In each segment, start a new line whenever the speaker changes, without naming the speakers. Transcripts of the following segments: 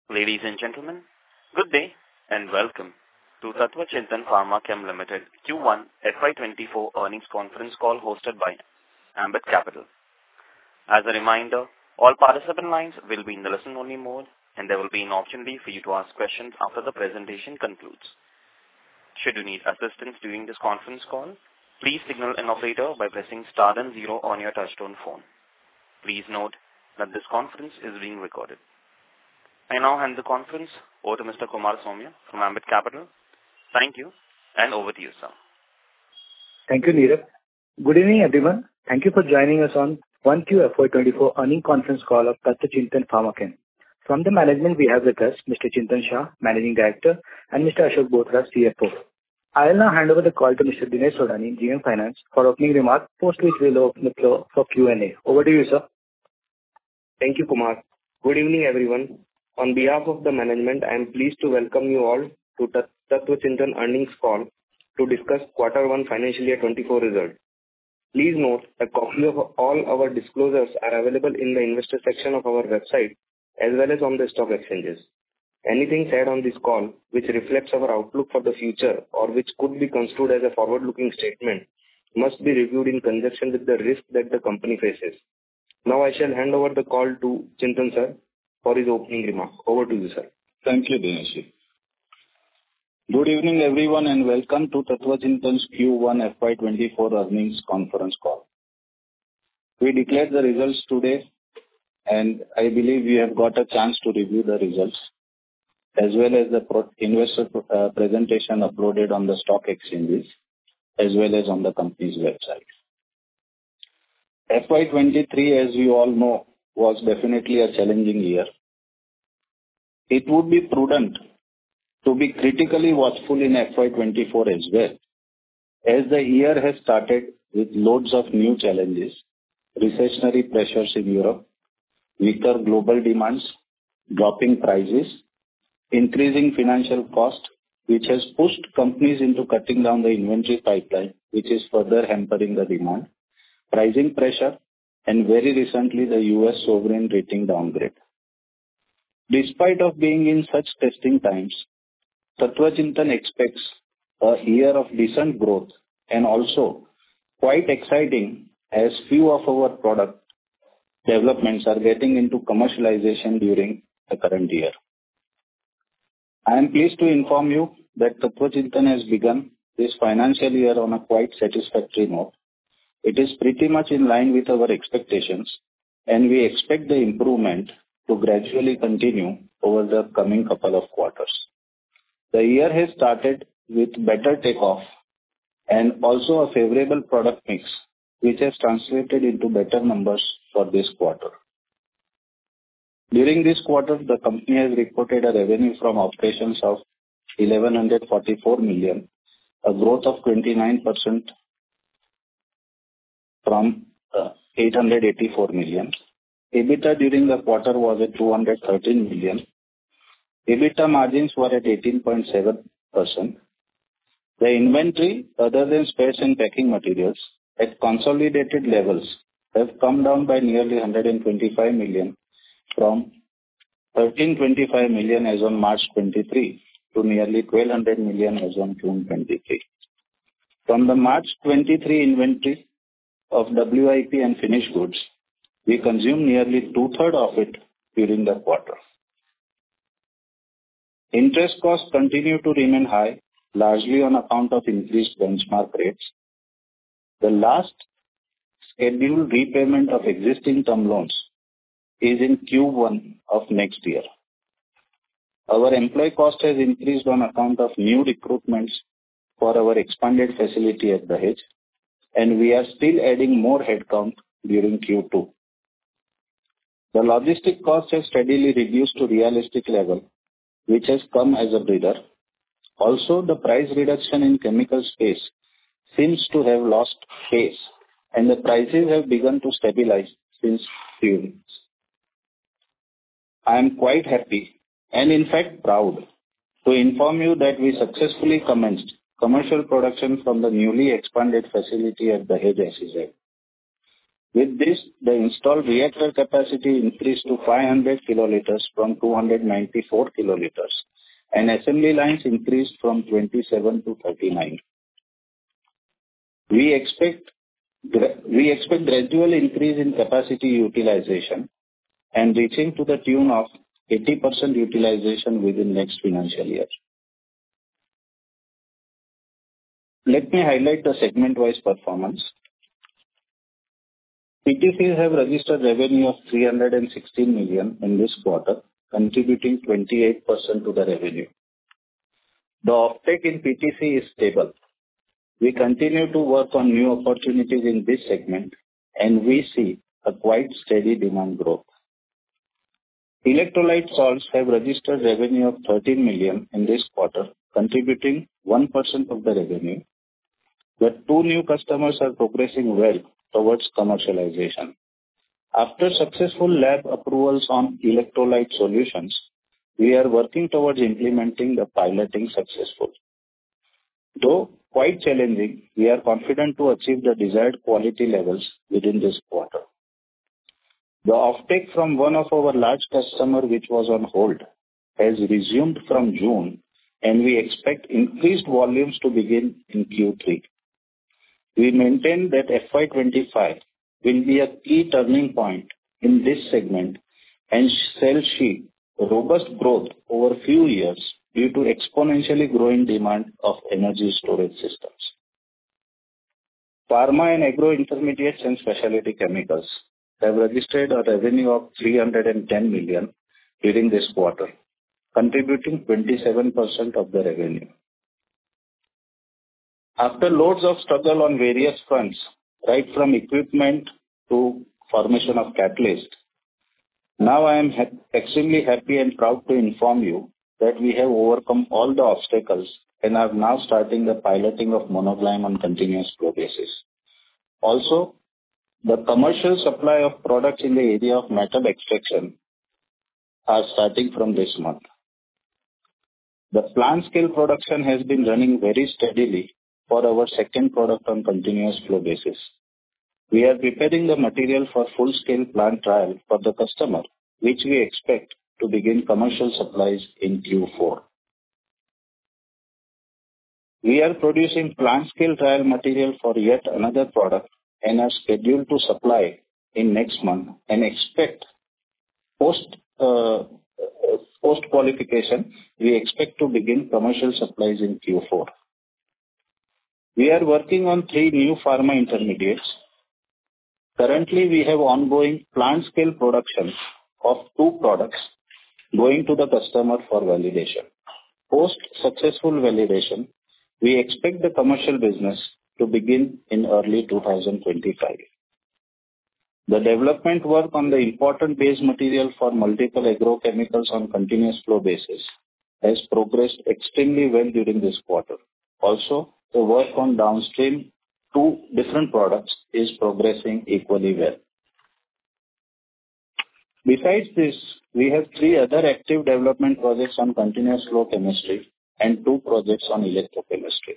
Ladies and gentlemen, good day and welcome to Tattva Chintan Pharma Chem Limited Q1 FY24 earnings conference call hosted by Ambit Capital. As a reminder, all participant lines will be in the listen-only mode and there will be an opportunity for you to ask questions after the presentation concludes. Should you need assistance during this conference call, please signal an operator by pressing star and 0 on your touchtone phone. Please note that this conference is being recorded. I now hand the conference over to Mr. Kumar Somya from Ambit Capital. Thank you, and over to you, sir.
Thank you, Neerav. Good evening, everyone. Thank you for joining us on 1Q FY24 earnings conference call of Tattva Chintan Pharma Chem. From the management, we have with us Mr. Chintan Shah, Managing Director, and Mr. Ashok Bothra, CFO. I will now hand over the call to Mr. Dinesh Sodhani, GM Finance, for opening remarks, post which we will open the floor for Q&A. Over to you, sir.
Thank you, Kumar. Good evening, everyone. On behalf of the management, I am pleased to welcome you all to Tattva Chintan earnings call to discuss Q1 financial year 24 results. Please note a copy of all our disclosures are available in the investor section of our website as well as on the stock exchanges. Anything said on this call which reflects our outlook for the future or which could be construed as a forward-looking statement must be reviewed in conjunction with the risk that the company faces. Now I shall hand over the call to Chintan sir for his opening remarks. Over to you, sir.
Thank you, Dinesh. Good evening, everyone, and welcome to Tattva Chintan's Q1 FY24 earnings conference call. We declared the results today, and I believe we have got a chance to review the results, as well as the investor presentation uploaded on the stock exchanges, as well as on the company's website. FY23, as you all know, was definitely a challenging year. It would be prudent to be critically watchful in FY24 as well, as the year has started with loads of new challenges, recessionary pressures in Europe, weaker global demands, dropping prices, increasing financial cost, which has pushed companies into cutting down the inventory pipeline, which is further hampering the demand, pricing pressure, and very recently the US sovereign rating downgrade. Despite of being in such testing times, Tattva Chintan expects a year of decent growth and also quite exciting as few of our product developments are getting into commercialization during the current year. I am pleased to inform you that Tattva Chintan has begun this financial year on a quite satisfactory note. It is pretty much in line with our expectations, and we expect the improvement to gradually continue over the coming couple of quarters. The year has started with better takeoff and also a favorable product mix, which has translated into better numbers for this quarter. During this quarter, the company has reported a revenue from operations of 1,144 million, a growth of 29% from 884 million. EBITDA during the quarter was at 213 million. EBITDA margins were at 18.7%. The inventory, other than spares and packing materials, at consolidated levels have come down by nearly 125 million from 1325 million as on March 23 to nearly 1200 million as on June 23. From the March 23 inventory of WIP and finished goods, we consumed nearly two-thirds of it during the quarter. Interest costs continue to remain high, largely on account of increased benchmark rates. The last scheduled repayment of existing term loans is in Q1 of next year. Our employee cost has increased on account of new recruitments for our expanded facility at Dahej, and we are still adding more headcount during Q2. The logistic costs have steadily reduced to realistic level, which has come as a breather. Also, the price reduction in chemical space seems to have lost pace, and the prices have begun to stabilize since few weeks. I am quite happy and in fact proud to inform you that we successfully commenced commercial production from the newly expanded facility at Dahej SEZ. With this, the installed reactor capacity increased to 500 kiloliters from 294 kiloliters, and assembly lines increased from 27 to 39. We expect gradual increase in capacity utilization and reaching to the tune of 80% utilization within next financial year. Let me highlight the segment-wise performance. PTCs have registered revenue of 316 million in this quarter, contributing 28% to the revenue. The offtake in PTC is stable. We continue to work on new opportunities in this segment, and we see a quite steady demand growth. Electrolyte salts have registered revenue of 13 million in this quarter, contributing 1% of the revenue. The two new customers are progressing well towards commercialization. After successful lab approvals on electrolyte solutions, we are working towards implementing the piloting successful. Though quite challenging, we are confident to achieve the desired quality levels within this quarter. The offtake from one of our large customer, which was on hold, has resumed from June, and we expect increased volumes to begin in Q3. We maintain that FY25 will be a key turning point in this segment and shall see robust growth over few years due to exponentially growing demand of energy storage systems. Pharma and agro intermediates and specialty chemicals have registered a revenue of 310 million during this quarter, contributing 27% of the revenue. After loads of struggle on various fronts, right from equipment to formation of catalyst, now I am extremely happy and proud to inform you that we have overcome all the obstacles and are now starting the piloting of monocline on continuous flow basis. Also, the commercial supply of products in the area of metal extraction are starting from this month. The plant scale production has been running very steadily for our second product on continuous flow basis. We are preparing the material for full-scale plant trial for the customer, which we expect to begin commercial supplies in Q4. We are producing plant-scale trial material for yet another product and are scheduled to supply in next month and expect post-qualification, we expect to begin commercial supplies in Q4. We are working on 3 new pharma intermediates. Currently, we have ongoing plant-scale production of 2 products going to the customer for validation. Post-successful validation, we expect the commercial business to begin in early 2025. The development work on the important base material for multiple agrochemicals on continuous flow basis has progressed extremely well during this quarter. Also, the work on downstream 2 different products is progressing equally well. Besides this, we have 3 other active development projects on continuous flow chemistry and 2 projects on electrochemistry.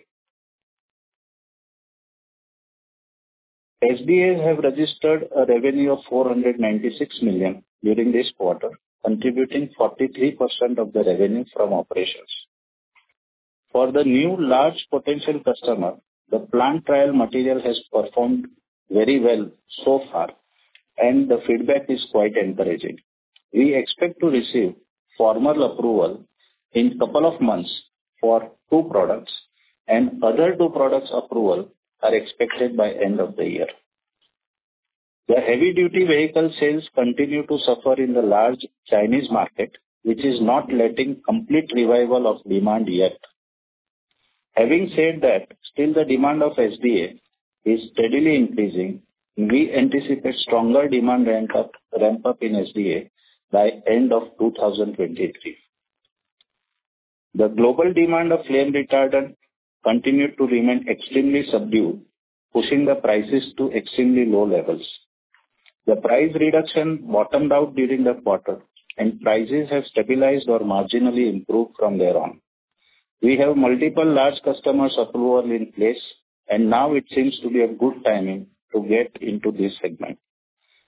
SDAs have registered a revenue of 496 million during this quarter, contributing 43% of the revenue from operations. For the new large potential customer, the plant trial material has performed very well so far, and the feedback is quite encouraging. We expect to receive formal approval in couple of months for 2 products, and other 2 products approval are expected by end of the year. The heavy-duty vehicle sales continue to suffer in the large Chinese market, which is not letting complete revival of demand yet. Having said that, still the demand of SDA is steadily increasing. We anticipate stronger demand ramp up in SDA by end of 2023. The global demand of flame retardant continued to remain extremely subdued, pushing the prices to extremely low levels. The price reduction bottomed out during the quarter, and prices have stabilized or marginally improved from there on. We have multiple large customers approval in place, and now it seems to be a good timing to get into this segment.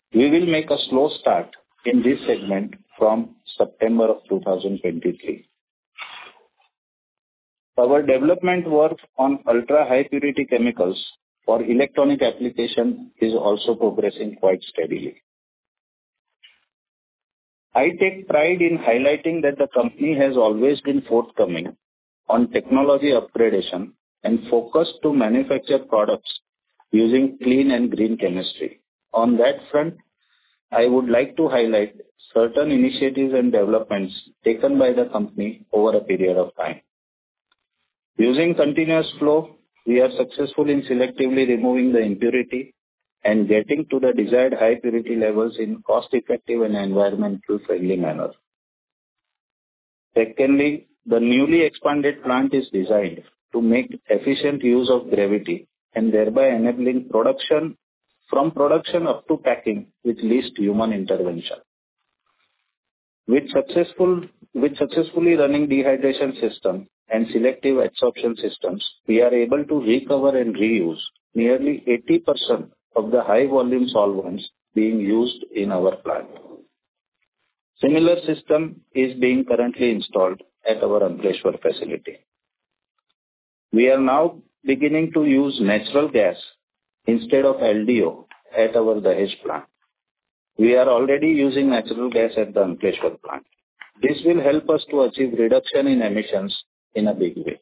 We will make a slow start in this segment from September of 2023. Our development work on ultra-high purity chemicals for electronic application is also progressing quite steadily. I take pride in highlighting that the company has always been forthcoming on technology upgradation and focused to manufacture products using clean and green chemistry. On that front, I would like to highlight certain initiatives and developments taken by the company over a period of time. Using continuous flow, we are successful in selectively removing the impurity and getting to the desired high purity levels in cost-effective and environmental-friendly manner. Secondly, the newly expanded plant is designed to make efficient use of gravity and thereby enabling production from production up to packing with least human intervention. With successfully running dehydration system and selective adsorption systems, we are able to recover and reuse nearly 80% of the high volume solvents being used in our plant. Similar system is being currently installed at our Ankleshwar facility. We are now beginning to use natural gas instead of LDO at our Dahej plant. We are already using natural gas at the Ankleshwar plant. This will help us to achieve reduction in emissions in a big way.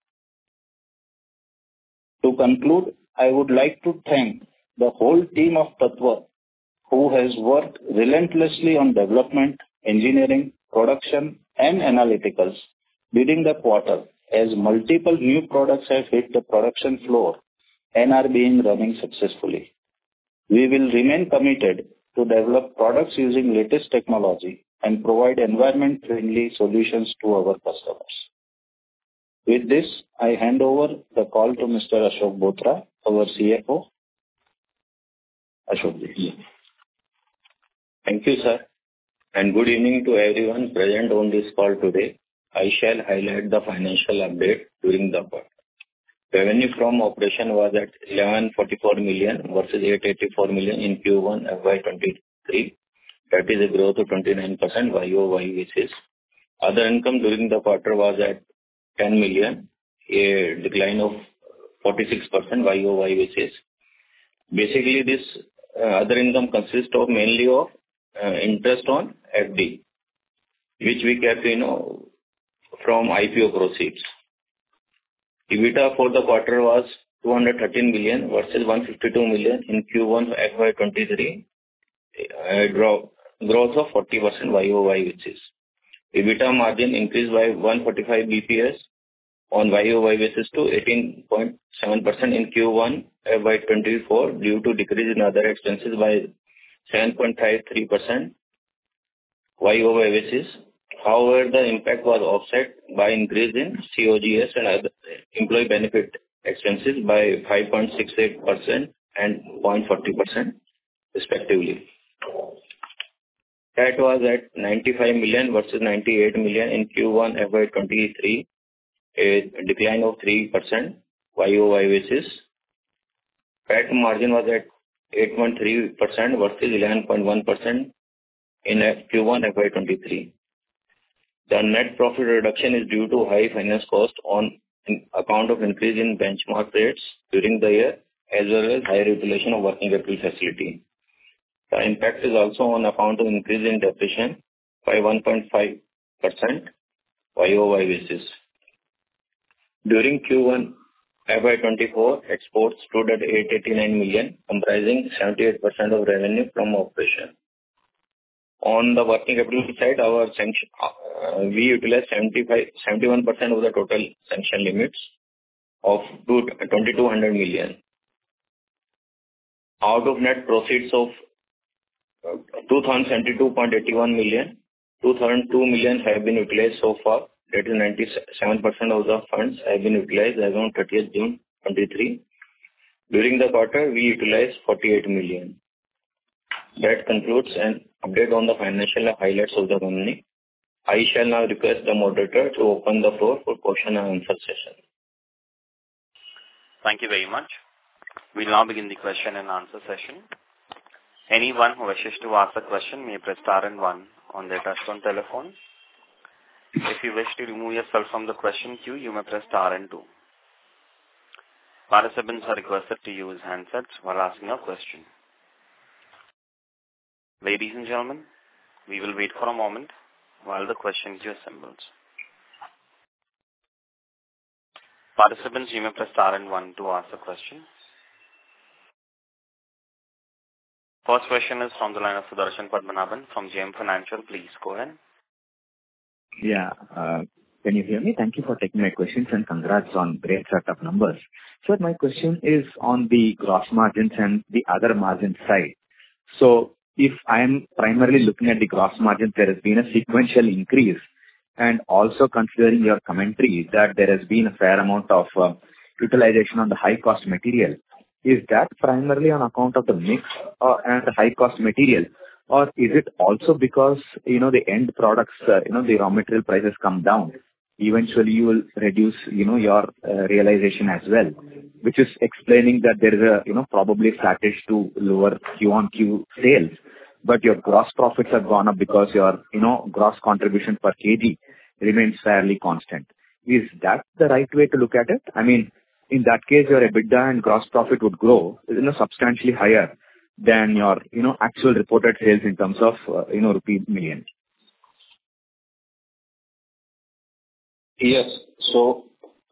To conclude, I would like to thank the whole team of Tattva who has worked relentlessly on development, engineering, production and analyticals during the quarter as multiple new products have hit the production floor and are being running successfully. We will remain committed to develop products using latest technology and provide environment-friendly solutions to our customers. With this, I hand over the call to Mr. Ashok Bothra, our CFO. Ashok ji.
Thank you, sir, and good evening to everyone present on this call today. I shall highlight the financial update during the quarter. Revenue from operation was at 1144 million versus 884 million in Q1 FY23. That is a growth of 29% YOY basis. Other income during the quarter was at 10 million, a decline of 46% YOY basis. Basically, this other income consists of mainly of interest on FD, which we kept, from IPO proceeds. EBITDA for the quarter was 213 million versus 152 million in Q1 FY23, a growth of 40% YOY basis. EBITDA margin increased by 145 BPS on YOY basis to 18.7% in Q1 FY24 due to decrease in other expenses by 7.53% YOY basis. However, the impact was offset by increase in COGS and other employee benefit expenses by 5.68% and 0.40% respectively. That was at 95 million versus 98 million in Q1 FY23, a decline of 3% YOY basis. PAT margin was at 8.3% versus 11.1% in Q1 FY23. The net profit reduction is due to high finance cost on account of increase in benchmark rates during the year as well as higher utilization of working capital facility. The impact is also on account of increase in depreciation by 1.5% YOY basis. During Q1 FY24, exports stood at 889 million, comprising 78% of revenue from operation. On the working capital side, we utilized 71% of the total sanction limits of 2,200 million. Out of net proceeds of 2,072.81 million, 2,002 million have been utilized so far. That is 97% of the funds have been utilized as on 30th June 23. During the quarter, we utilized 48 million. That concludes an update on the financial highlights of the company. I shall now request the moderator to open the floor for question and answer session.
Thank you very much. We'll now begin the question and answer session. Anyone who wishes to ask a question may press star and one on their touchtone telephone. If you wish to remove yourself from the question queue, you may press star and two. Participants are requested to use handsets while asking a question. Ladies and gentlemen, we will wait for a moment while the question queue assembles. Participants, you may press star and one to ask a question. First question is from the line of Sudarshan Padmanabhan from JM Financial. Please go ahead.
Yeah. Can you hear me? Thank you for taking my questions and congrats on great set of numbers. So my question is on the gross margins and the other margin side. So if I am primarily looking at the gross margin, there has been a sequential increase, and also considering your commentary that there has been a fair amount of utilization on the high cost material. Is that primarily on account of the mix and the high cost material, or is it also because the end products the raw material prices come down? Eventually you will reduce your realization as well, which is explaining that there is a probably flattish to lower Q on Q sales, but your gross profits have gone up because your gross contribution per kg remains fairly constant. Is that the right way to look at it? I mean, in that case, your EBITDA and gross profit would grow substantially higher than your actual reported sales in terms of rupee million.
Yes. So,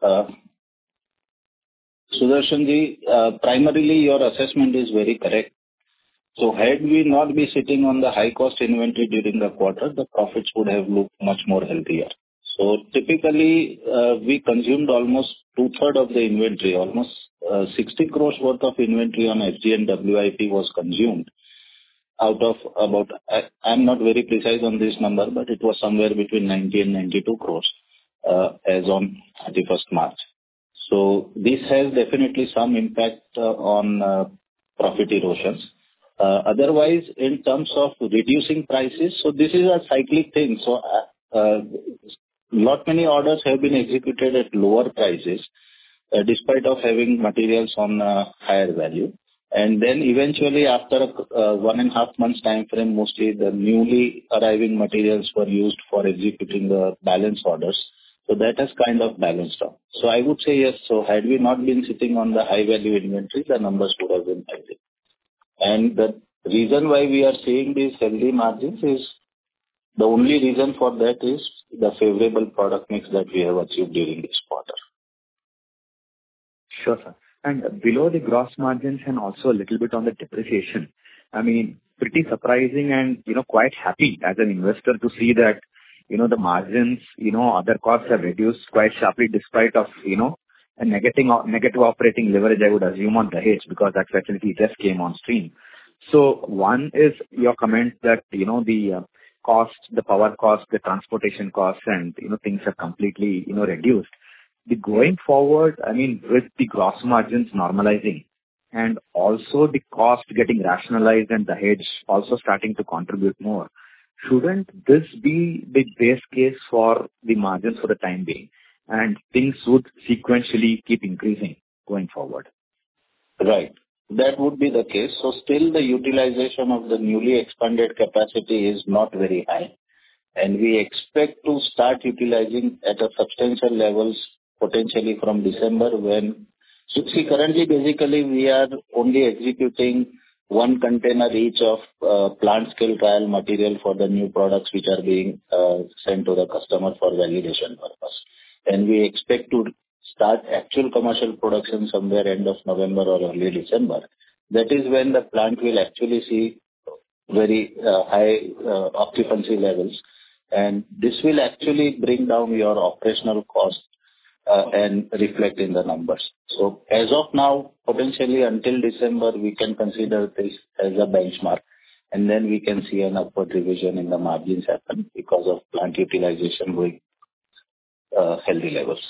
Sudarshanji, primarily your assessment is very correct. So had we not be sitting on the high cost inventory during the quarter, the profits would have looked much more healthier. So typically, we consumed almost 2/3 of the inventory, almost 60 crores worth of inventory on FG and WIP was consumed out of about, I'm not very precise on this number, but it was somewhere between 90 and 92 crores as on 31st March. So this has definitely some impact on profit erosions. Otherwise, in terms of reducing prices, so this is a cyclic thing. So many orders have been executed at lower prices despite of having materials on higher value. And then eventually after 1.5 months time frame, mostly the newly arriving materials were used for executing the balance orders. So that has kind of balanced out. So I would say yes. So had we not been sitting on the high value inventory, the numbers would have been healthy. And the reason why we are seeing these healthy margins is, the only reason for that is the favorable product mix that we have achieved during this quarter.
Sure, sir. And below the gross margins and also a little bit on the depreciation, I mean, pretty surprising and, quite happy as an investor to see that, the margins, other costs have reduced quite sharply despite of, a negative operating leverage, I would assume, on Dahej, because that facility just came on stream. So one is your comment that, the cost, the power cost, the transportation costs and, things are completely, reduced. Going forward, I mean, with the gross margins normalizing and also the cost getting rationalized and Dahej also starting to contribute more, shouldn't this be the base case for the margins for the time being, and things would sequentially keep increasing going forward?
Right. That would be the case. So still the utilization of the newly expanded capacity is not very high, and we expect to start utilizing at a substantial levels potentially from December when... So see, currently basically we are only executing 1 container each of plant scale trial material for the new products which are being sent to the customer for validation purpose. And we expect to start actual commercial production somewhere end of November or early December. That is when the plant will actually see very high occupancy levels, and this will actually bring down your operational cost and reflect in the numbers. So as of now, potentially until December, we can consider this as a benchmark, and then we can see an upward revision in the margins happen because of plant utilization going healthy levels.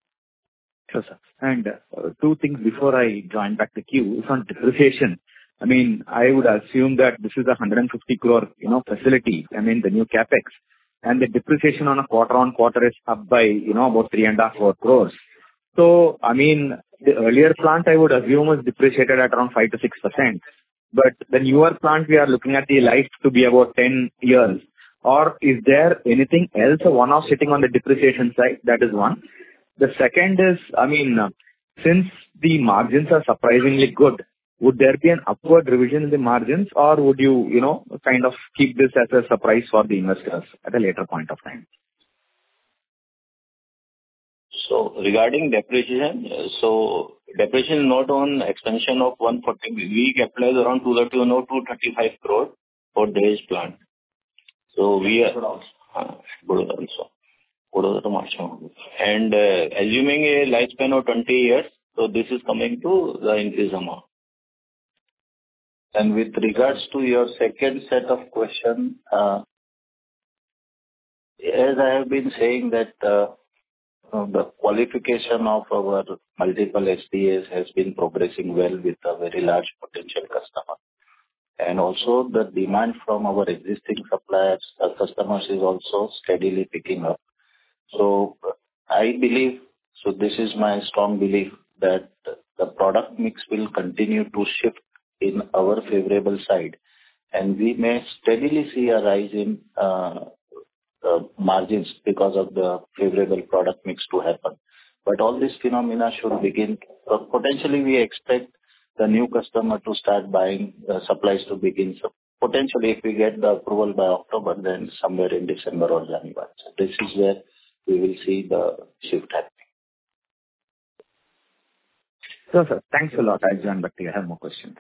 Sure, sir. And 2 things before I join back the queue. Is on depreciation. I mean, I would assume that this is a 150 crore, facility. I mean, the new capex, and the depreciation on a quarter-on-quarter is up by, about 3.5-4 crores. So, I mean, the earlier plant I would assume was depreciated at around 5 to 6%.
but the newer plant, we are looking at the life to be about 10 years. Or is there anything else, a one-off sitting on the depreciation side? That is one. The second is, since the margins are surprisingly good, would there be an upward revision in the margins, or would you, kind of keep this as a surprise for the investors at a later point of time?
So regarding depreciation, depreciation is not on expansion of 140. We capitalize around 235 crore for Dahej plant. So we are Baroda also. Baroda to March. And assuming a lifespan of 20 years, so this is coming to the increased amount.
And with regards to your second set of questions, as I have been saying that the qualification of our multiple SDAs has been progressing well with a very large potential customer. And also the demand from our existing suppliers, customers is also steadily picking up. So I believe, this is my strong belief, that the product mix will continue to shift in our favorable side, and we may steadily see a rise in margins because of the favorable product mix to happen. But all these phenomena should begin. Potentially, we expect the new customer to start buying, supplies to begin. So potentially, if we get the approval by October, then somewhere in December or January. So this is where we will see the shift happening.
Sir, thanks a lot. I'll join back to you. I have more questions.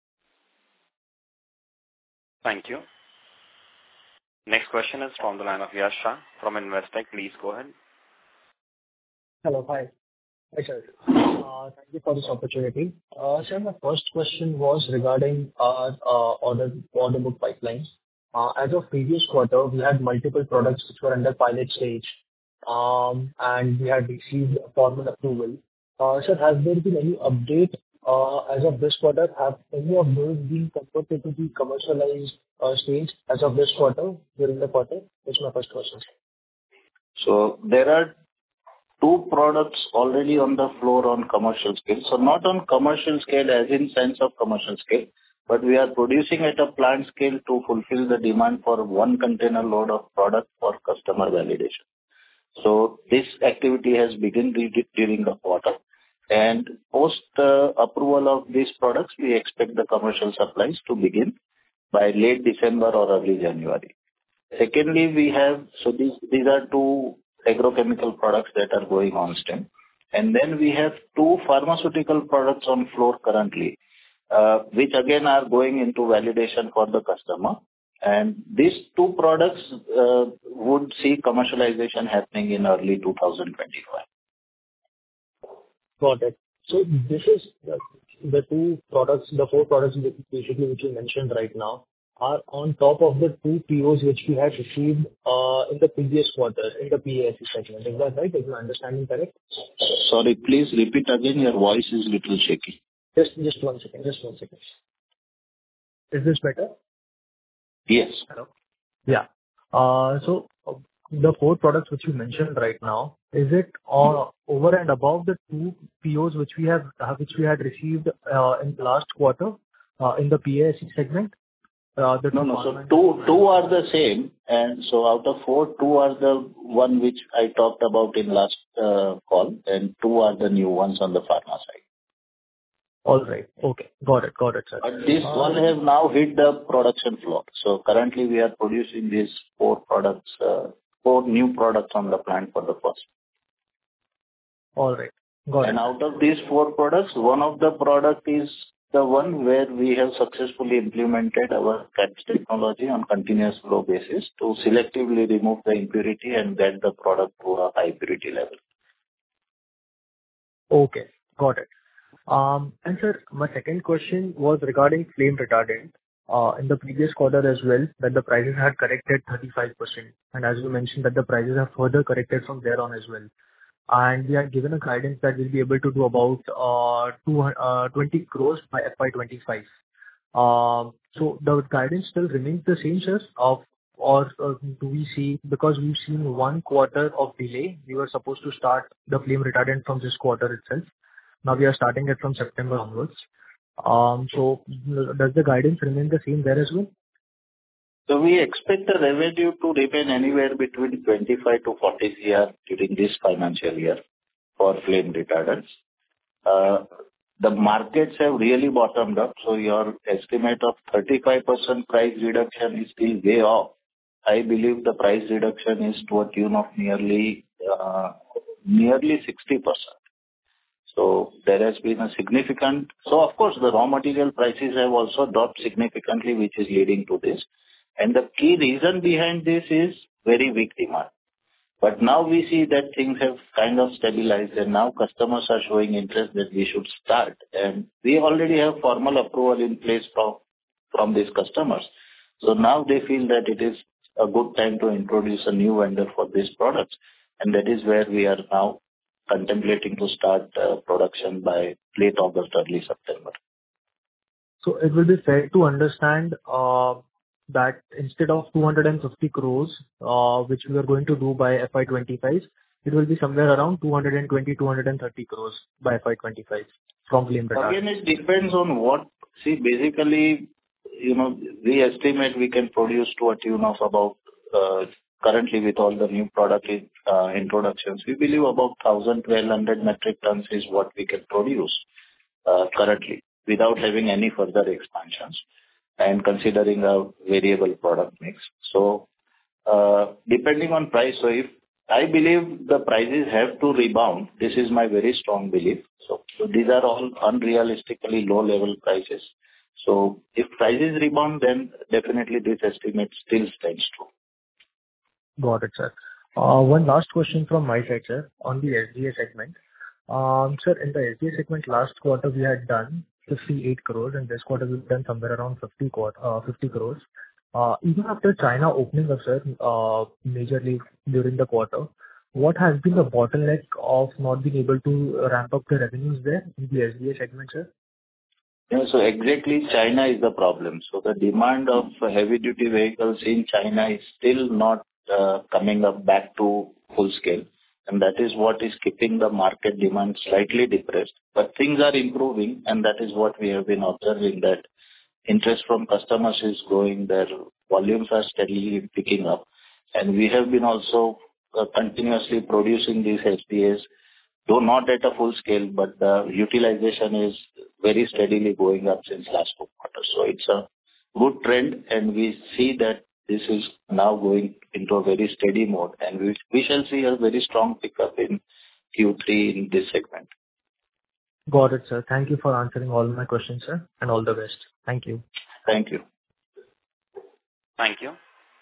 Thank you. Next question is from the line of Yash Shah from Investec. Please go ahead.
Hello. Hi. Hi, sir. Thank you for this opportunity. Sir, my first question was regarding our order book pipelines. As of previous quarter, we had multiple products which were under pilot stage, and we had received formal approval. Sir, has there been any update as of this quarter? Have any of those been converted to the commercialized stage as of this quarter, during the quarter? That's my first question.
So there are 2 products already on the floor on commercial scale. So not on commercial scale as in sense of commercial scale, but we are producing at a plant scale to fulfill the demand for 1 container load of product for customer validation. So this activity has begun during the quarter. And post approval of these products, we expect the commercial supplies to begin by late December or early January. Secondly, we have, these are 2 agrochemical products that are going on stream. And then we have 2 pharmaceutical products on floor currently, which again are going into validation for the customer. And these 2 products would see commercialization happening in early 2025.
Got it. So this is the 2 products, the 4 products basically which you mentioned right now are on top of the 2 POs which we had received in the previous quarter in the PASC segment. Is that right? Is my understanding correct?
Sorry, please repeat again. Your voice is a little shaky.
Just one second. Is this better?
Yes.
Hello? Yeah. So the 4 products which you mentioned right now, is it over and above the 2 POs which we had received in last quarter in the PASC segment?
No. So two are the same, and so out of 4, 2 are the one which I talked about in last call, and 2 are the new ones on the pharma side.
All right. Okay. Got it, sir.
But this one has now hit the production floor. So currently we are producing these 4 products, 4 new products on the plant for the first.
All right. Got it.
And out of these 4 products, one of the product is the one where we have successfully implemented our CAPS technology on continuous flow basis to selectively remove the impurity and get the product to a high purity level.
Okay. Got it. And sir, my second question was regarding flame retardant. In the previous quarter as well, that the prices had corrected 35%. And as you mentioned, that the prices have further corrected from there on as well. And we had given a guidance that we'll be able to do about 20 crores by FY25. So the guidance still remains the same, sir? Or do we see, because we've seen 1 quarter of delay, we were supposed to start the flame retardant from this quarter itself. Now we are starting it from September onwards. So does the guidance remain the same there as well?
So we expect the revenue to remain anywhere between 25 to 40 CR during this financial year for flame retardants. The markets have really bottomed up, so your estimate of 35% price reduction is still way off. I believe the price reduction is to a tune of nearly 60%. So there has been a significant... So of course, the raw material prices have also dropped significantly, which is leading to this. And the key reason behind this is very weak demand. But now we see that things have kind of stabilized, and now customers are showing interest that we should start. And we already have formal approval in place from these customers. So now they feel that it is a good time to introduce a new vendor for these products, and that is where we are now contemplating to start production by late August, early September.
So it will be fair to understand that instead of 250 crores, which we are going to do by FY25, it will be somewhere around 220-230 crores by FY25 from flame retardants.
Again, it depends on what... See, basically, you know, we estimate we can produce to a tune of about, currently with all the new product introductions, we believe about 1,000-1,200 metric tons is what we can produce currently, without having any further expansions and considering a variable product mix. So, depending on price, so if I believe the prices have to rebound, this is my very strong belief. So these are all unrealistically low level prices. So if prices rebound, then definitely this estimate still stands true.
Got it, sir. One last question from my side, sir, on the SDA segment. Sir, in the SDA segment, last quarter we had done 58 crores, and this quarter we've done somewhere around 50 crores. Even after China opening up, sir, majorly during the quarter, what has been the bottleneck of not being able to ramp up the revenues there in the SDA segment, sir?
Yeah, so exactly China is the problem. So the demand of heavy duty vehicles in China is still not coming up back to full scale. And that is what is keeping the market demand slightly depressed. But things are improving, and that is what we have been observing, that interest from customers is growing, their volumes are steadily picking up. And we have been also continuously producing these SDAs, though not at a full scale, but the utilization is very steadily going up since last 2 quarters. So it's a good trend, and we see that this is now going into a very steady mode, and we shall see a very strong pickup in Q3 in this segment.
Got it, sir. Thank you for answering all my questions, sir, and all the best. Thank you.
Thank you.
Thank you.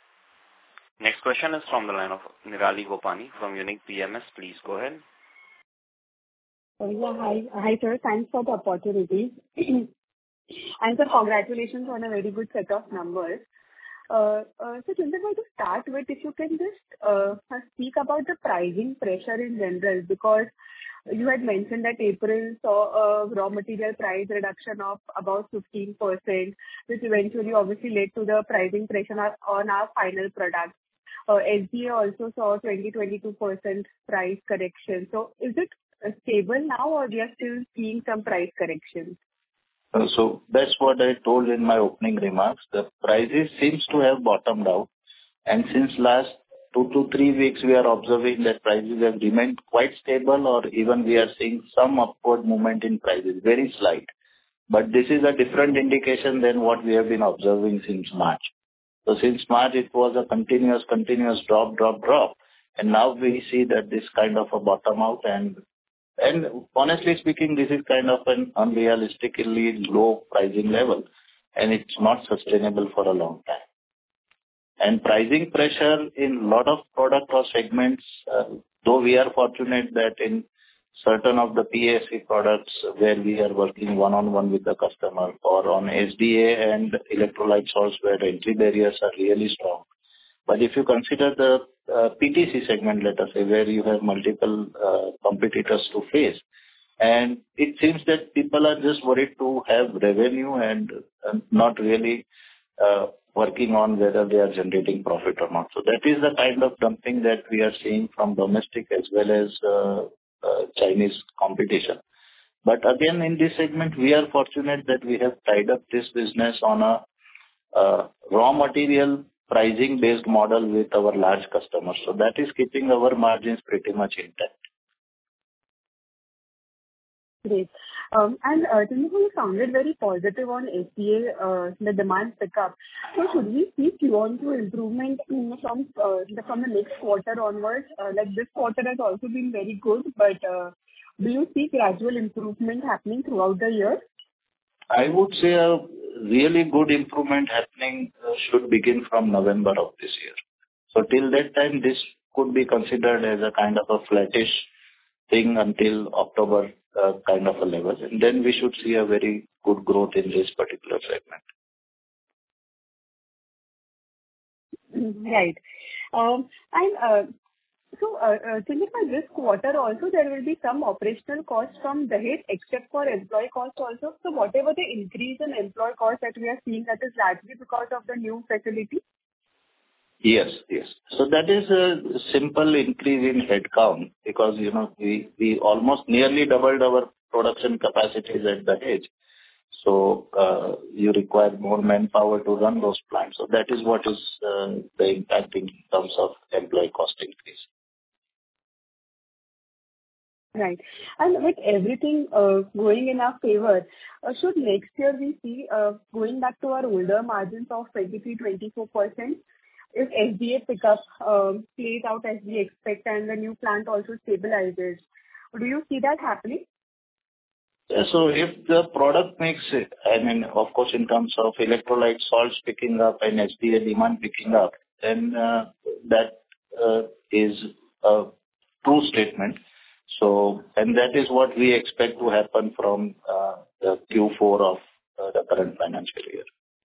Next question is from the line of Nirali Gopani from Unique PMS. Please go ahead.
Yeah, hi. Hi, sir. Thanks for the opportunity. And sir, congratulations on a very good set of numbers. So Chintan, to start with, if you can just speak about the pricing pressure in general, because you had mentioned that April saw a raw material price reduction of about 15%, which eventually obviously led to the pricing pressure on our final product. SDA also saw 20-22% price correction. So is it stable now, or we are still seeing some price corrections?
So that's what I told in my opening remarks. The prices seems to have bottomed out, and since last 2 to 3 weeks, we are observing that prices have remained quite stable, or even we are seeing some upward movement in prices, very slight. But this is a different indication than what we have been observing since March. So since March, it was a continuous drop, and now we see that this kind of a bottom out, and honestly speaking, this is kind of an unrealistically low pricing level, and it's not sustainable for a long time. And pricing pressure in a lot of product or segments, though we are fortunate that in certain of the PSC products where we are working one-on-one with the customer, or on SDA and electrolyte salts where entry barriers are really strong. But if you consider the PTC segment, let us say, where you have multiple competitors to face, and it seems that people are just worried to have revenue and not really working on whether they are generating profit or not. So that is the kind of dumping that we are seeing from domestic as well as Chinese competition. But again, in this segment, we are fortunate that we have tied up this business on a raw material pricing-based model with our large customers. So that is keeping our margins pretty much intact.
Great. Chintan, you sounded very positive on SDA, the demand pickup. So should we see Q-on-Q improvement from the next quarter onwards? Like this quarter has also been very good, but do you see gradual improvement happening throughout the year?
I would say a really good improvement happening should begin from November of this year. So till that time, this could be considered as a kind of a flattish thing until October kind of a level. And then we should see a very good growth in this particular segment.
Right. So, Chintan, this quarter also there will be some operational costs from Dahej except for employee cost also. So whatever the increase in employee cost that we are seeing, that is largely because of the new facility?
Yes, yes. So that is a simple increase in headcount because, you know, we almost nearly doubled our production capacities at Dahej. So you require more manpower to run those plants. So that is what is the impact in terms of employee cost increase.
Right. And with everything going in our favor, should next year we see going back to our older margins of 23-24%? If SDA pickup plays out as we expect and the new plant also stabilizes, do you see that happening?
Yeah, so if the product mix, I mean, of course, in terms of electrolyte salts picking up and SDA demand picking up, then that is a true statement. So, and that is what we expect to happen from the Q4 of the current financial year.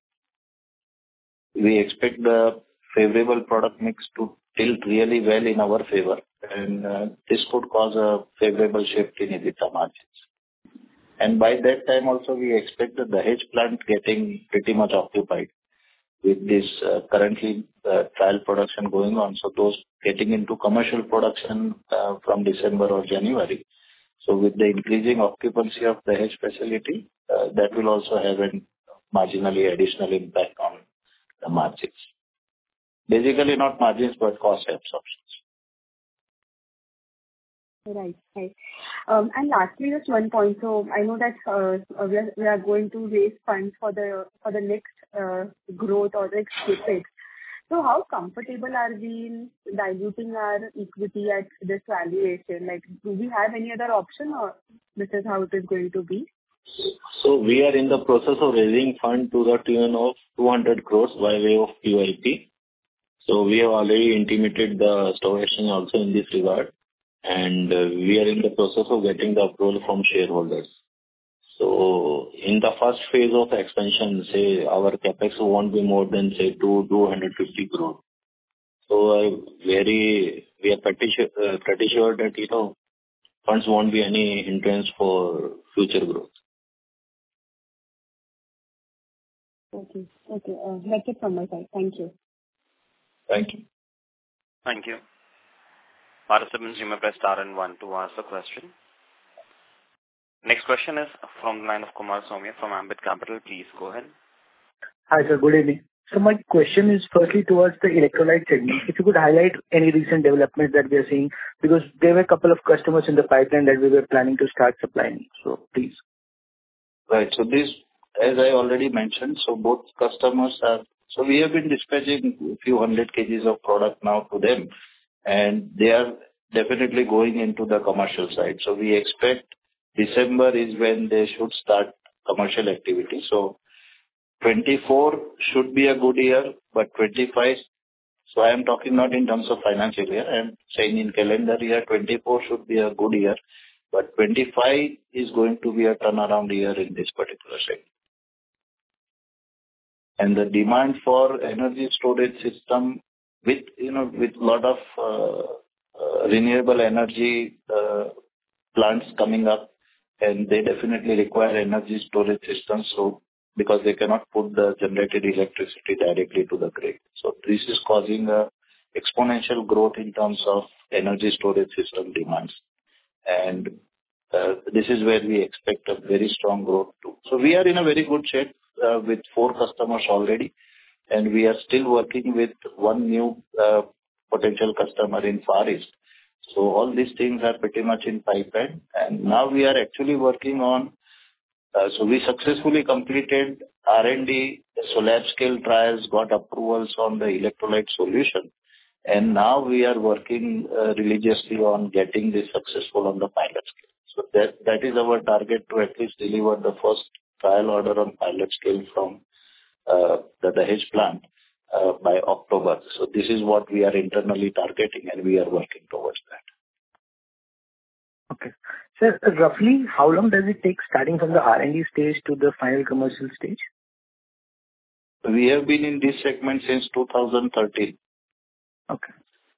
We expect the favorable product mix to tilt really well in our favor, and this could cause a favorable shift in EBITDA margins. And by that time also, we expect the Dahej plant getting pretty much occupied with this currently trial production going on. So those getting into commercial production from December or January. So with the increasing occupancy of the Dahej facility, that will also have a marginally additional impact on the margins. Basically not margins, but cost absorptions.
Right. Right. And lastly, just one point. So I know that we are going to raise funds for the next growth or next CapEx. So how comfortable are we in diluting our equity at this valuation? Like, do we have any other option, or this is how it is going to be?
So we are in the process of raising fund to the tune of 200 crores by way of QIP. So we have already intimated the stock exchange also in this regard. And we are in the process of getting the approval from shareholders. So in the first phase of expansion, say our capex won't be more than say 250 crore. So we are pretty sure that, you know, funds won't be any hindrance for future growth.
Okay. Okay. That's it from my side. Thank you.
Thank you.
Thank you. Participants, you may press star and one to ask the question. Next question is from the line of Kumar Saumya from Ambit Capital. Please go ahead.
Hi, sir. Good evening. So my question is firstly towards the electrolyte segment. If you could highlight any recent developments that we are seeing, because there were a couple of customers in the pipeline that we were planning to start supplying. So please.
Right. So this, as I already mentioned, so both customers are, so we have been dispatching a few hundred kgs of product now to them, and they are definitely going into the commercial side. So we expect December is when they should start commercial activity. So 24 should be a good year, but 25, so I am talking not in terms of financial year, I am saying in calendar year, 24 should be a good year, but 25 is going to be a turnaround year in this particular segment. And the demand for energy storage system with, you know, with lot of renewable energy plants coming up, and they definitely require energy storage systems. So because they cannot put the generated electricity directly to the grid. So this is causing a exponential growth in terms of energy storage system demands. And this is where we expect a very strong growth too. So we are in a very good shape with 4 customers already, and we are still working with one new potential customer in Far East. So all these things are pretty much in pipeline, and now we are actually working on. So we successfully completed R&D, so lab scale trials, got approvals on the electrolyte solution, and now we are working religiously on getting this successful on the pilot scale. So that is our target, to at least deliver the first trial order on pilot scale from the Dahej plant by October. So this is what we are internally targeting, and we are working towards that.
Okay. Sir, roughly how long does it take starting from the R&D stage to the final commercial stage?
We have been in this segment since 2013.
Okay.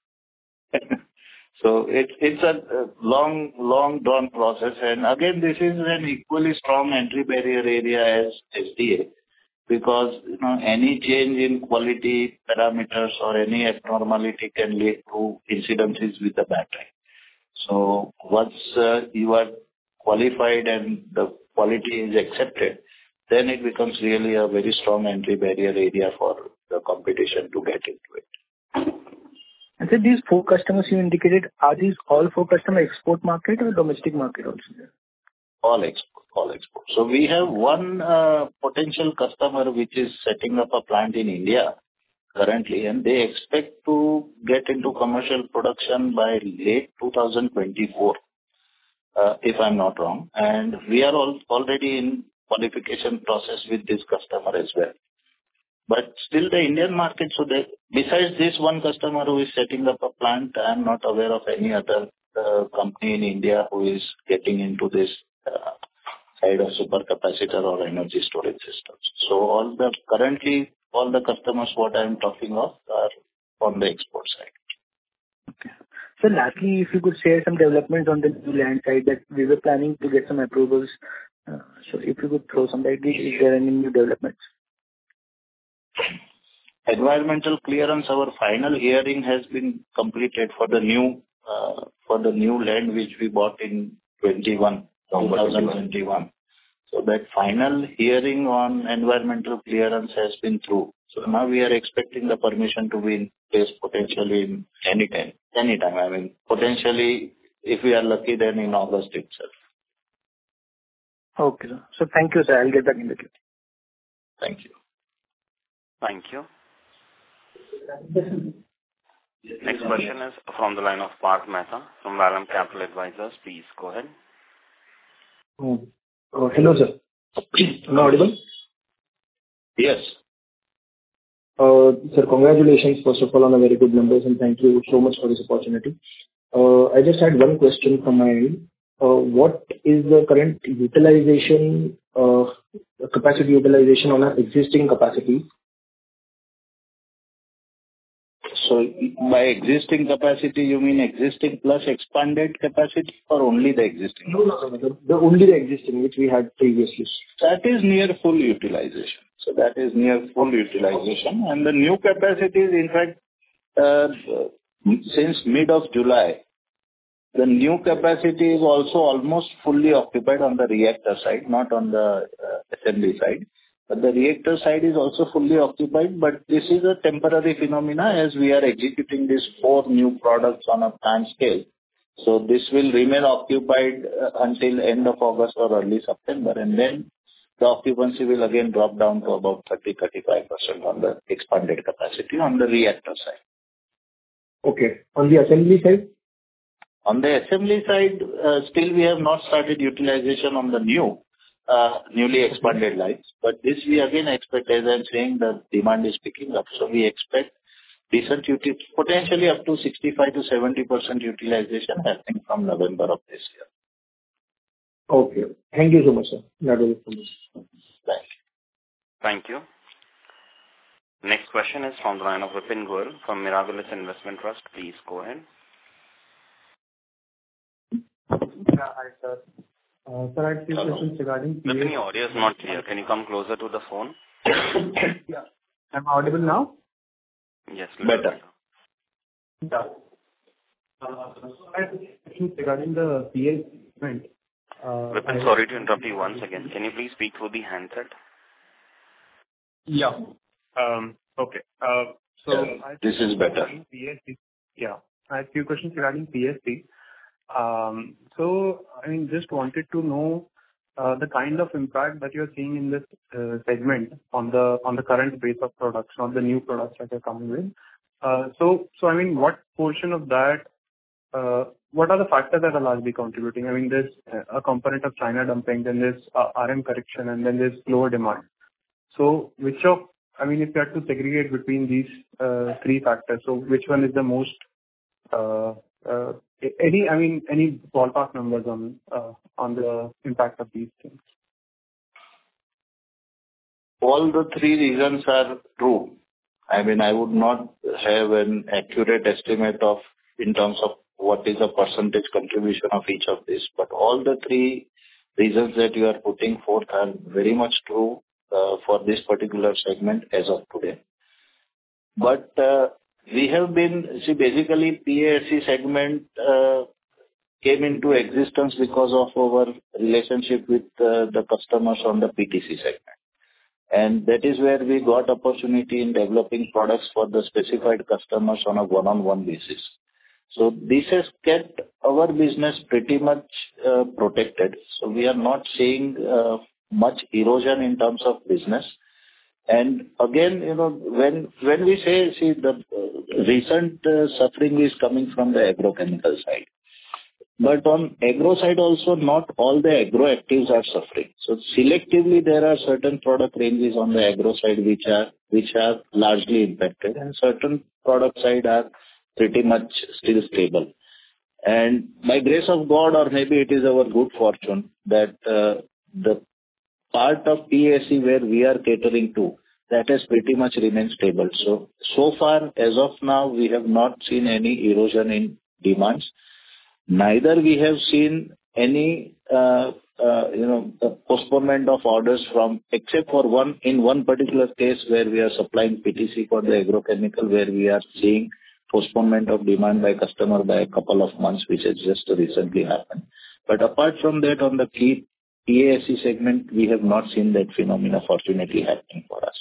So it's a long drawn process, and again this is an equally strong entry barrier area as SDA, because any change in quality parameters or any abnormality can lead to incidences with the battery. So once you are qualified and the quality is accepted, then it becomes really a very strong entry barrier area for the competition to get into it.
And so these 4 customers you indicated, are these all 4 customer export market or domestic market also there?
All export. So we have one potential customer which is setting up a plant in India currently, and they expect to get into commercial production by late 2024, if I'm not wrong. And we are already in qualification process with this customer as well. But still the Indian market, so that besides this one customer who is setting up a plant, I am not aware of any other company in India who is getting into this side of supercapacitor or energy storage systems. So currently all the customers what I am talking of are on the export side.
Okay. So lastly, if you could share some developments on the new land side that we were planning to get some approvals. So if you could throw some light, is there any new developments?
Environmental clearance, our final hearing has been completed for the new land which we bought in 2021. So that final hearing on environmental clearance has been through. So now we are expecting the permission to be in place potentially in anytime. I mean, potentially, if we are lucky, then in August itself.
Okay, sir. So thank you, sir. I'll get back in the queue.
Thank you.
Thank you. Next question is from the line of Parth Mehta from Vallum Capital Advisors. Please go ahead.
Hello, sir. Am I audible?
Yes.
Sir, congratulations, first of all, on a very good numbers, and thank you so much for this opportunity. I just had one question from my end. What is the current utilization, capacity utilization on our existing capacity?
So by existing capacity, you mean existing plus expanded capacity or only the existing?
No. Only the existing, which we had previously.
That is near full utilization. So that is near full utilization. And the new capacities, in fact, since mid of July, the new capacity is also almost fully occupied on the reactor side, not on the assembly side. But the reactor side is also fully occupied, but this is a temporary phenomena as we are executing these 4 new products on a plant scale. So this will remain occupied until end of August or early September, and then the occupancy will again drop down to about 30-35% on the expanded capacity on the reactor side.
Okay. On the assembly side?
On the assembly side, still we have not started utilization on the newly expanded lines. But this we again expect, as I'm saying, the demand is picking up. So we expect decent potentially up to 65-70% utilization happening from November of this year.
Okay. Thank you so much, sir. That was it from me.
Thank you.
Thank you. Next question is from the line of Vipin Goyal from Mirabilis Investment Trust. Please go ahead.
Yeah, hi, sir. Sir, I have 2 questions regarding PA.
Vipin, your audio is not clear. Can you come closer to the phone?
Yeah. Am I audible now?
Yes,
better.
Yeah. So I have 2 questions regarding the PA segment.
Vipin, sorry to interrupt you once again. Can you please speak through the handset?
Yeah. Okay.
This is better.
PSC. Yeah. I have a few questions regarding PSC. I mean, just wanted to know the kind of impact that you're seeing in this segment on the current base of products, not the new products that you're coming with. I mean, what portion of that, what are the factors that are largely contributing? I mean, there's a component of China dumping, then there's RM correction, and then there's lower demand. I mean, if you had to segregate between these three factors, which one is the most, any ballpark numbers on the impact of these things?
All the three reasons are true. I mean, I would not have an accurate estimate in terms of what is the percentage contribution of each of these, but all the three reasons that you are putting forth are very much true for this particular segment as of today. But we have basically PASC segment came into existence because of our relationship with the customers on the PTC segment. And that is where we got opportunity in developing products for the specified customers on a one-on-one basis. So this has kept our business pretty much protected. So we are not seeing much erosion in terms of business. And again, when we say, the recent suffering is coming from the agrochemical side. But on agro side also, not all the agro actives are suffering. So selectively, there are certain product ranges on the agro side which are largely impacted, and certain product side are pretty much still stable. And by grace of God, or maybe it is our good fortune, that the part of PAC where we are catering to, that has pretty much remained stable. So far, as of now, we have not seen any erosion in demands. Neither we have seen any postponement of orders except for one particular case where we are supplying PTC for the agrochemical, where we are seeing postponement of demand by customer by a couple of months, which has just recently happened. But apart from that, on the key PAC segment, we have not seen that phenomena fortunately happening for us.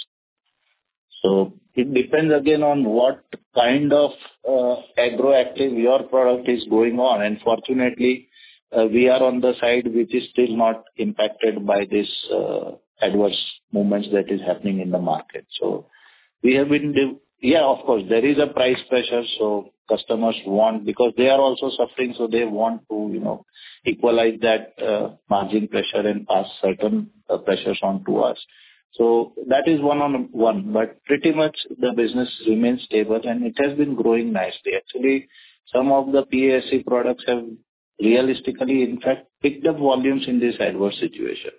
So it depends again on what kind of agroactive your product is going on. And fortunately, we are on the side which is still not impacted by this adverse movements that is happening in the market. So we have been, of course, there is a price pressure. So customers want, because they are also suffering, so they want to, equalize that margin pressure and pass certain pressures on to us. So that is one, but pretty much the business remains stable and it has been growing nicely. Actually, some of the PAC products have realistically, in fact, picked up volumes in this adverse situation.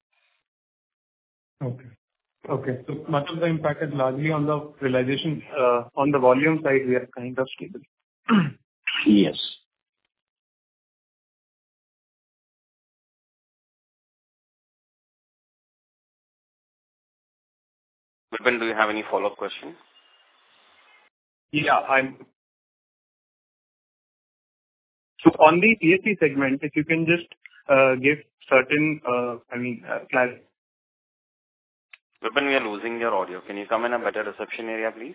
Okay. So much of the impact is largely on the realization, on the volume side, we are kind of stable.
Yes.
Vipin, do you have any follow-up question?
Yeah, So on the PSC segment, if you can just give certain, clarity.
Vipin, we are losing your audio. Can you come in a better reception area, please?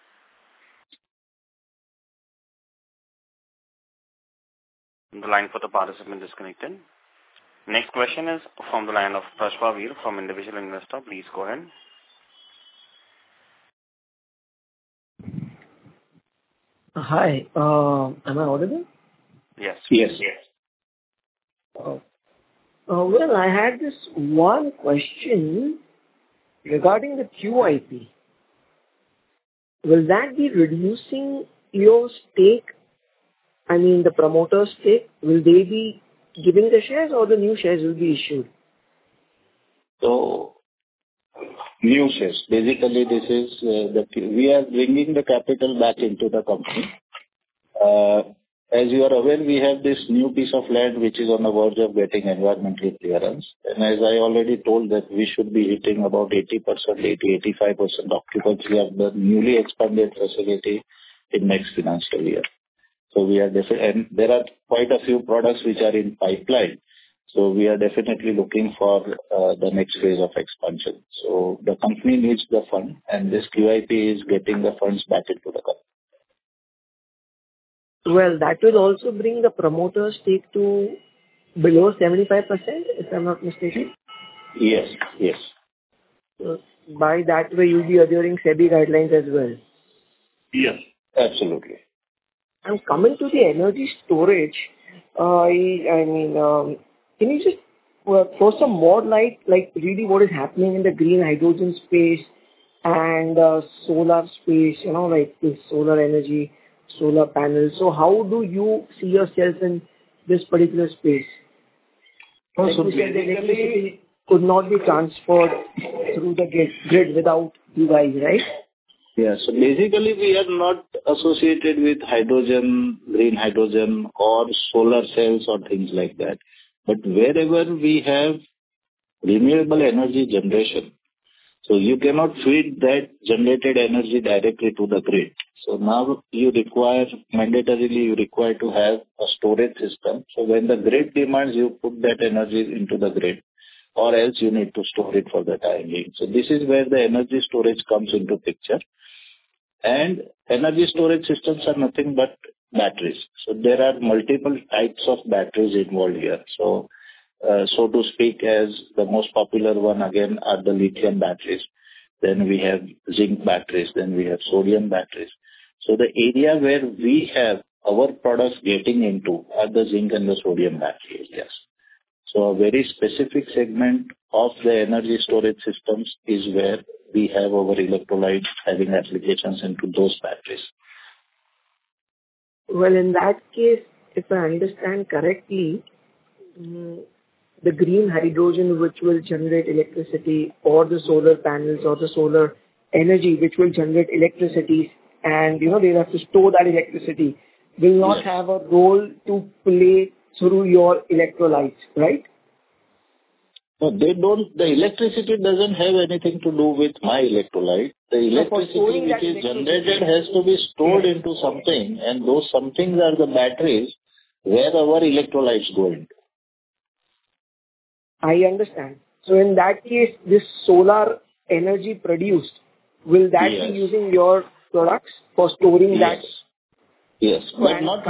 The line for the participant disconnected. Next question is from the line of Prashva Veer from Individual Investor. Please go ahead.
Hi, am I audible?
Yes.
Well, I had this one question regarding the QIP. Will that be reducing your stake? I mean, the promoter's stake, will they be giving the shares or the new shares will be issued?
So, new shares. Basically, this is we are bringing the capital back into the company. As you are aware, we have this new piece of land which is on the verge of getting environmental clearance. And as I already told that we should be hitting about 80%-85% occupancy of the newly expanded facility in next financial year. So we are and there are quite a few products which are in pipeline. So we are definitely looking for the next phase of expansion. So the company needs the fund, and this QIP is getting the funds back into the company.
Well, that will also bring the promoter stake to below 75%, if I'm not mistaken.
Yes, yes.
So by that way, you'll be adhering SEBI guidelines as well.
Yes, absolutely.
And coming to the energy storage, can you just throw some more light, like really what is happening in the green hydrogen space and solar space, like this solar energy, solar panels. So how do you see yourself in this particular space? Like
So
you said, the
basically,
electricity could not be transferred through the grid without you guys, right?
yeah, so basically we are not associated with hydrogen, green hydrogen or solar cells or things like that. But wherever we have renewable energy generation, so you cannot feed that generated energy directly to the grid. So now mandatorily you require to have a storage system. So when the grid demands, you put that energy into the grid, or else you need to store it for the time being. So this is where the energy storage comes into picture. And energy storage systems are nothing but batteries. So there are multiple types of batteries involved here. So to speak, as the most popular one again are the lithium batteries. Then we have zinc batteries. Then we have sodium batteries. So the area where we have our products getting into are the zinc and the sodium battery areas. So a very specific segment of the energy storage systems is where we have our electrolytes having applications into those batteries.
Well, in that case, if I understand correctly, the green hydrogen which will generate electricity, or the solar panels or the solar energy which will generate electricity, and they'll have to store that electricity, will not have a role to play through your electrolytes, right?
No, they don't. The electricity doesn't have anything to do with my electrolyte. The electricity which is generated has to be stored into something, and those somethings are the batteries where our electrolytes go into.
I understand. So in that case, this solar energy produced, will that be using your products for storing that?
Yes, but not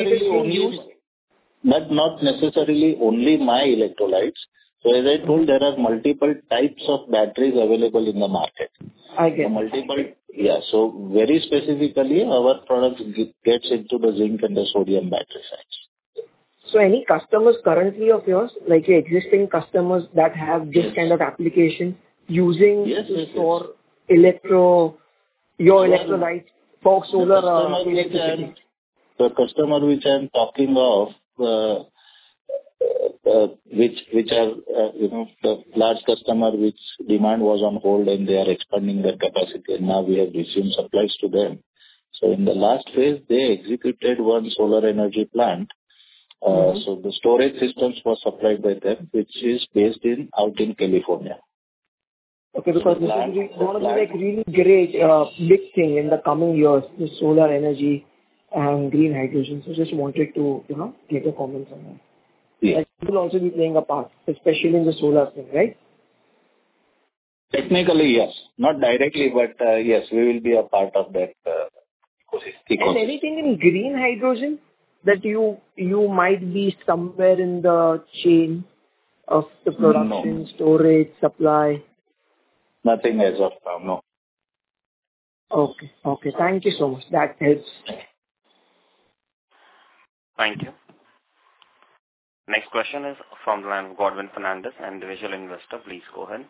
necessarily only my electrolytes. So as I told, there are multiple types of batteries available in the market.
I get
So very specifically, our product gets into the zinc and the sodium battery sides.
So any customers currently of yours, like your existing customers that have this kind of application using for your electrolytes for solar electricity?
The customer which I am talking of, which are, the large customer which demand was on hold and they are expanding their capacity, and now we have resumed supplies to them. So in the last phase, they executed one solar energy plant. So the storage systems were supplied by them, which is based out in California.
Okay, because this is going to be like really great, big thing in the coming years, the solar energy and green hydrogen. So just wanted to, get your comments on that.
Yeah.
Like, you will also be playing a part, especially in the solar thing, right?
Technically, yes. Not directly, but yes, we will be a part of that ecosystem.
And anything in green hydrogen that you might be somewhere in the chain of the production, storage, supply?
Nothing as of now, no.
Okay. Thank you so much. That helps.
Thank you. Next question is from the line of Godwin Fernandez, individual investor. Please go ahead.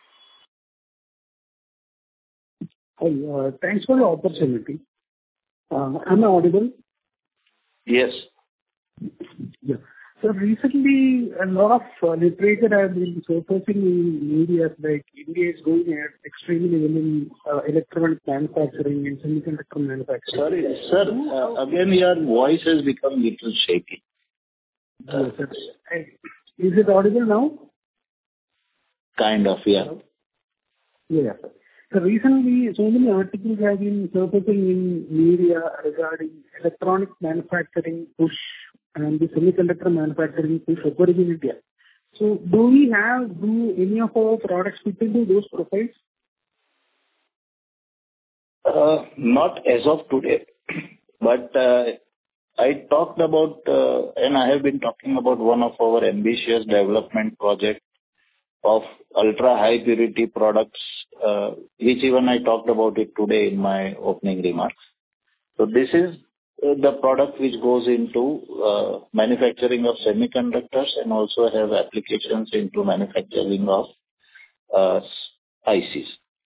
Hi, thanks for the opportunity. Am I audible?
Yes.
Yeah. So recently, a lot of literature has been surfacing in media like India is going ahead extremely well in electronic manufacturing and semiconductor manufacturing.
Sorry, sir. Again, your voice has become a little shaky.
Yes, sir. Is it audible now?
Kind of, yeah.
Yeah. So recently, so many articles have been surfacing in media regarding electronic manufacturing push and the semiconductor manufacturing push over in India. So do any of our products fit into those profiles?
Not as of today, but I talked about, and I have been talking about one of our ambitious development project of ultra-high purity products, which even I talked about it today in my opening remarks. So this is the product which goes into manufacturing of semiconductors and also have applications into manufacturing of ICs.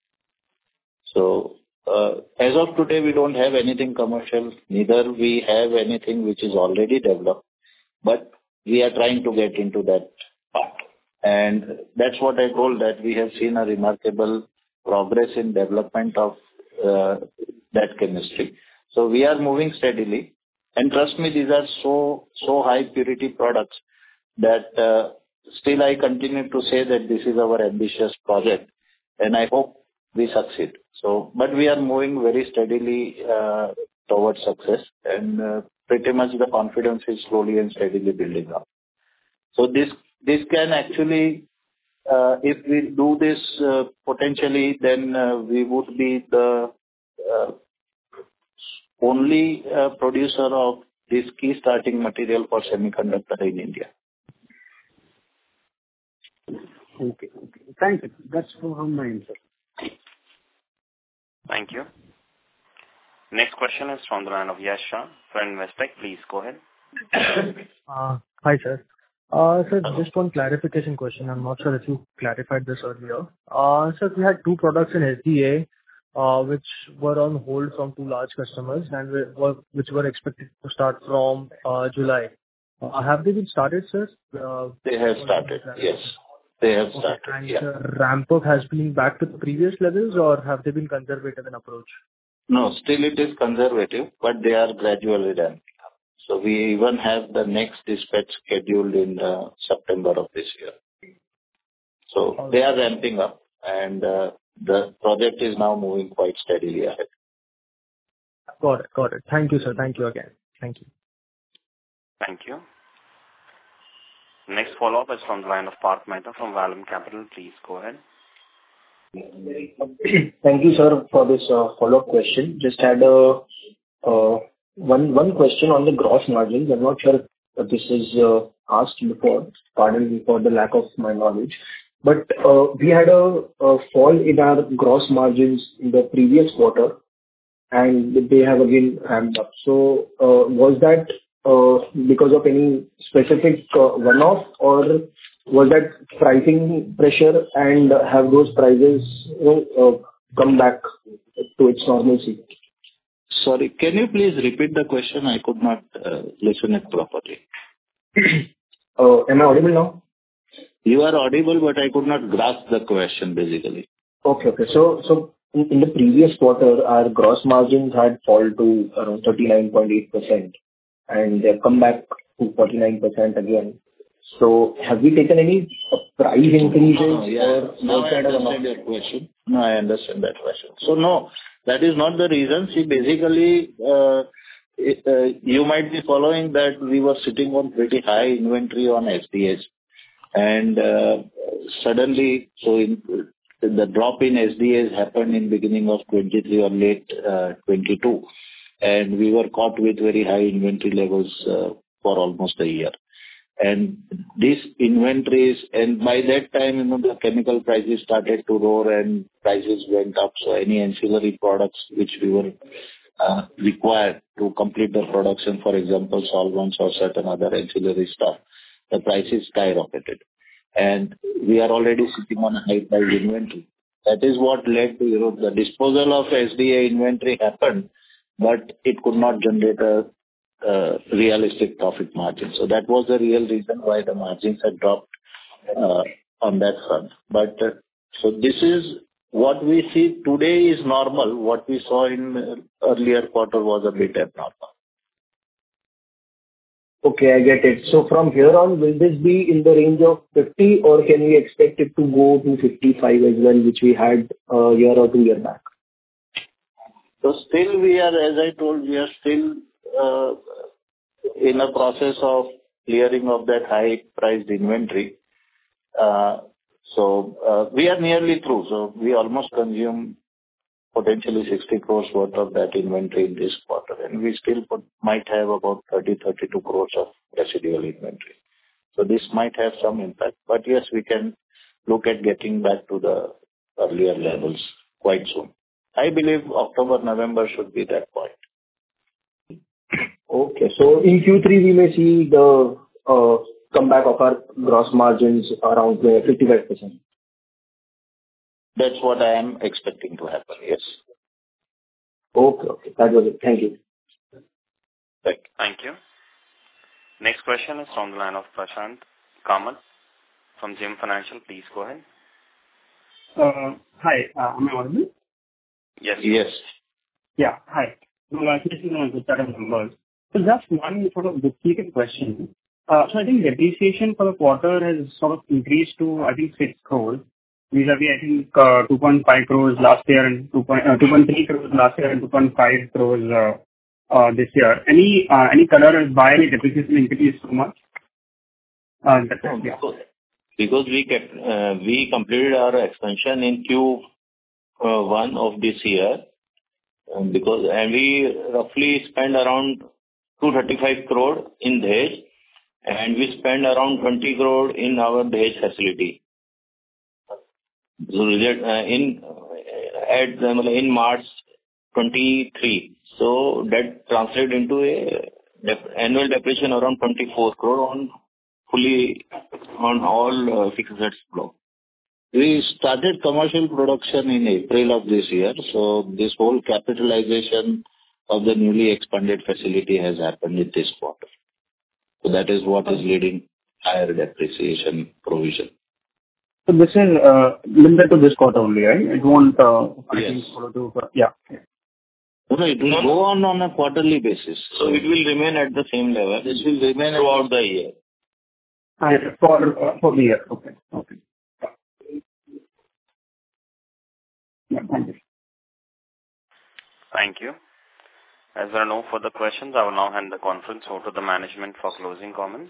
So as of today, we don't have anything commercial, neither we have anything which is already developed, but we are trying to get into that part. And that's what I told, that we have seen a remarkable progress in development of that chemistry. So we are moving steadily. And trust me, these are so high purity products that still I continue to say that this is our ambitious project, and I hope we succeed. So, but we are moving very steadily towards success, and pretty much the confidence is slowly and steadily building up. So this can actually, if we do this potentially, then we would be the only producer of this key starting material for semiconductor in India.
Okay. Thank you. That's from my answer.
Thank you. Next question is from the line of Yash Shah from Investec. Please go ahead.
Hi, sir. Sir, just one clarification question. I'm not sure if you clarified this earlier. Sir, we had two products in SDA, which were on hold from two large customers and which were expected to start from July. Have they been started, sir?
They have started, yes. They have started,
and
yeah.
ramp up has been back to the previous levels, or have they been conservative in approach?
No, still it is conservative, but they are gradually ramping up. So we even have the next dispatch scheduled in September of this year. So they are ramping up, and the project is now moving quite steadily ahead.
Got it. Thank you, sir. Thank you again. Thank you.
Thank you. Next follow-up is from the line of Parth Mehta from Vallum Capital. Please go ahead.
Thank you, sir, for this follow-up question. Just had one question on the gross margins. I'm not sure if this is asked before. Pardon me for the lack of my knowledge. But we had a fall in our gross margins in the previous quarter, and they have again ramped up. So was that because of any specific one-off, or was that pricing pressure, and have those prices come back to its normalcy?
Sorry, can you please repeat the question? I could not listen it properly.
Am I audible now?
You are audible, but I could not grasp the question basically.
Okay. So in the previous quarter, our gross margins had fallen to around 39.8%, and they've come back to 49% again. So have we taken any price increases?
Now I understand your question. No, I understand that question. So no, that is not the reason. See, basically, you might be following that we were sitting on pretty high inventory on SDAs. And suddenly, the drop in SDAs happened in beginning of 23 or late 22. And we were caught with very high inventory levels for almost a year. And these inventories, and by that time, the chemical prices started to roar and prices went up. So any ancillary products which we were required to complete the production, for example, solvents or certain other ancillary stuff, the prices skyrocketed. And we are already sitting on a high price inventory. That is what led to, the disposal of SDA inventory happened, but it could not generate a realistic profit margin. So that was the real reason why the margins had dropped on that front. But so this is what we see today is normal. What we saw in earlier quarter was a bit abnormal.
Okay, I get it. So from here on, will this be in the range of 50, or can we expect it to go to 55 as well, which we had a year or 2 years back?
So still we are, as I told, we are still in a process of clearing of that high priced inventory. We are nearly through. So we almost consume potentially 60 crores worth of that inventory in this quarter, and we still might have about 32 crores of residual inventory. So this might have some impact, but yes, we can look at getting back to the earlier levels quite soon. I believe October, November should be that point.
Okay. So in Q3, we may see the comeback of our gross margins around 55%.
That's what I am expecting to happen, yes.
Okay. That was it. Thank you.
Right.
Thank you. Next question is from the line of Prashant Kamath from JM Financial. Please go ahead.
Hi. Am I audible?
Yes.
Yes.
Yeah. Hi. Congratulations on a good set of numbers. So just one sort of bookkeeping question. So I think depreciation for the quarter has sort of increased to, I think, 6 crores. Vis-a-vis, I think, 2.5 crores last year and 2.3 crores last year and 2.5 crores this year. Any color as why depreciation increased so much? Yeah.
Because we completed our expansion in Q1 of this year, and we roughly spend around 235 crore in Dahej, and we spend around 20 crore in our Dahej facility. So in March 23. So that translated into a annual depreciation around 24 crore on all fixed assets block.
We started commercial production in April of this year, so this whole capitalization of the newly expanded facility has happened in this quarter. So that is what is leading higher depreciation provision.
So this is limited to this quarter only, right? It won't, I
Yes.
think, follow to... Yeah.
No, it will go on a quarterly basis.
So it will remain at the same level.
This will remain
throughout the year.
For the year. Okay. Yeah, thank you.
Thank you. As there are no further questions, I will now hand the conference over to the management for closing comments.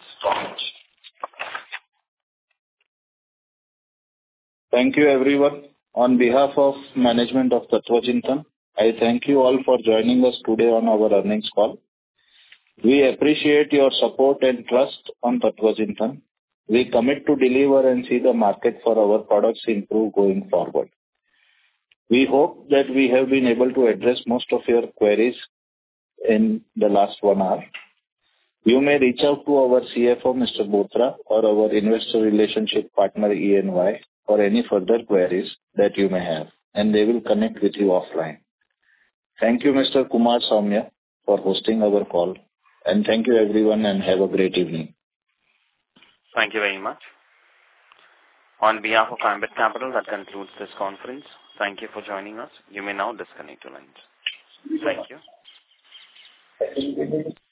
Thank you, everyone. On behalf of management of Tattva Chintan, I thank you all for joining us today on our earnings call. We appreciate your support and trust on Tattva Chintan. We commit to deliver and see the market for our products improve going forward. We hope that we have been able to address most of your queries in the last 1 hour. You may reach out to our CFO, Mr. Bothra, or our investor relationship partner, ENY, for any further queries that you may have, and they will connect with you offline. Thank you, Mr. Kumar Saumya, for hosting our call, and thank you, everyone, and have a great evening.
Thank you very much. On behalf of Ambit Capital, that concludes this conference. Thank you for joining us. You may now disconnect your lines. Thank you.